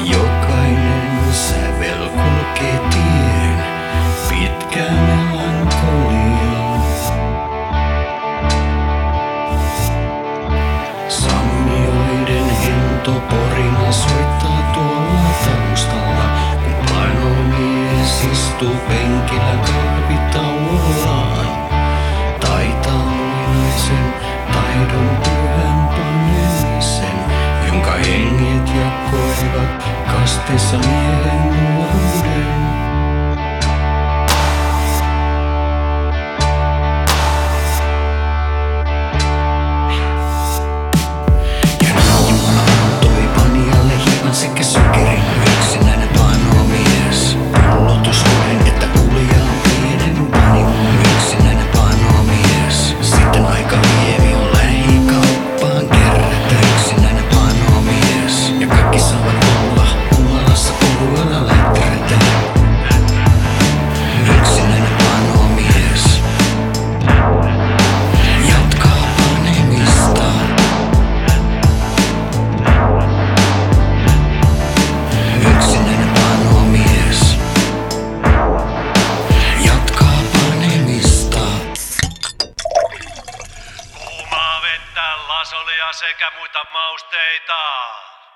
Jokainen sävel kulkee tien pitkä melankolia. Sammioiden hento porina soittaa tuolla taustalla, kun panomies istuu penkillä kahvitauollaan. Taitaa luinaisen taidon pyhän panemisen, jonka henget jakoivat kasteessa miehen nuoruuden. Ja Jumala antoi Panjalle hieman sekä sokerin, yksinäinen panomies. Pullotusuuden, että kulja on pienen panimon, yksinäinen panomies. Sitten aika lievi on lähikauppaan kerätä, yksinäinen panomies. Ja kaikki saavat olla humalassa oluella läträtä. Yksinäinen panomies jatkaa panemista. Yksinäinen panomies jatkaa panemista. Kuumaa vettä, lasolia sekä muita mausteita.